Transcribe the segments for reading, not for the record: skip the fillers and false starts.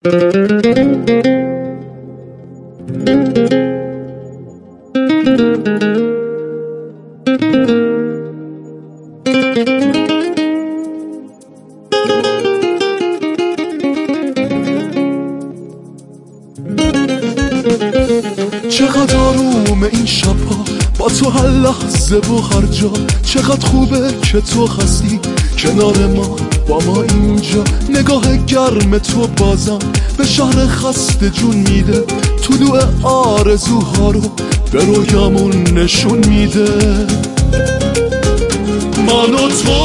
چقدر آرومه این شبها با تو هر لحظه و هر جا، چقدر خوبه که تو هستی کنار ما با ما اینجا. نگاه گرم تو بازم به شهر خسته جون میده، طلوع آرزوها رو به رویامون نشون میده. من و تو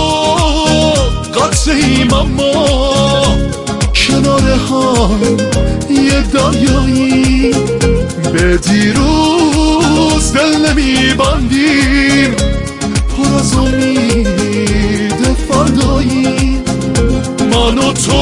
قطعیم اما کنار هم یه دریایی، به دیروز دل نمیبندیم، پر از امید فردایی. من و تو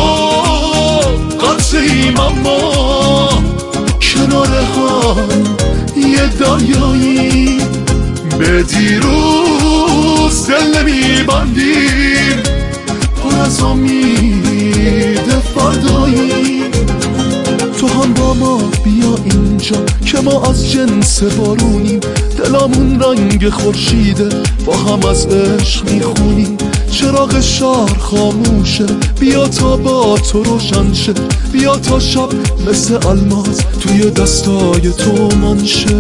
قطعیم اما کنار هم یه دریایی، به دیروز دل نمیبندیم، پر از امید فردایی. تو هم با ما بیا اینجا که ما از جنس بارونیم، دلامون رنگ خورشیده با هم از عشق میخونیم. چراغ شهر خاموشه، بیا تا با تو روشن شه، بیا تا شب مثل الماس توی دستای تو منشه.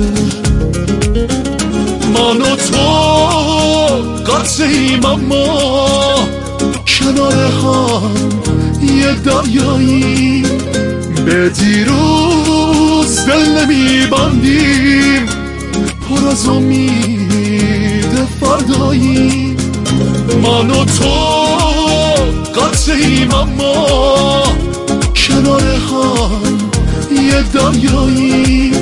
من و تو قطعیم اما کنار هم یه دریایی، به دیروز دل نمیبندیم، پر از امید فردایی. من و تو قطعیم اما کنار هم یه دریایی،